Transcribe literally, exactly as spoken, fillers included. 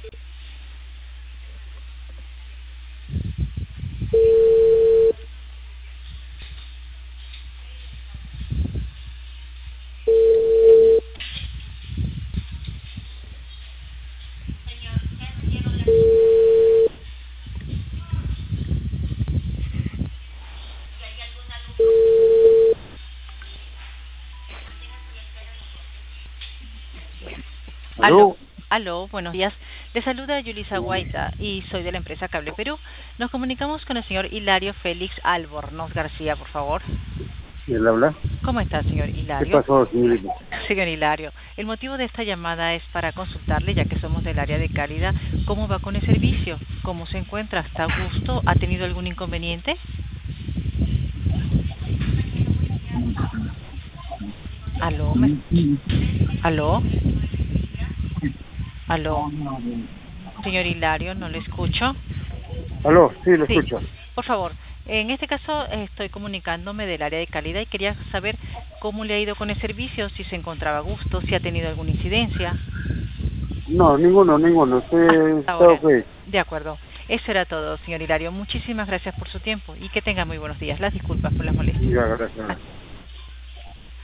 Aló, Aló, aló, buenos días. Le saluda Yulisa Guaita y soy de la empresa Cable Perú. Nos comunicamos con el señor Hilario Félix Albornoz García, por favor. ¿quién habla? ¿Cómo está, señor ¿Qué Hilario? pasó, señorita? Señor Hilario, el motivo de esta llamada es para consultarle, ya que somos del área de calidad, cómo va con el servicio, cómo se encuentra, está a gusto, ha tenido algún inconveniente. Aló, me... aló, aló, señor Hilario, no le escucho. Aló, sí, lo Sí, escucho. por favor. En este caso eh, estoy comunicándome del área de calidad y quería saber cómo le ha ido con el servicio, si se encontraba a gusto, si ha tenido alguna incidencia. No, ninguno, ninguno. Usted Hasta está ahora. ok. De acuerdo. Eso era todo, señor Hilario. Muchísimas gracias por su tiempo y que tenga muy buenos días. Las disculpas por las molestias. Ya, gracias.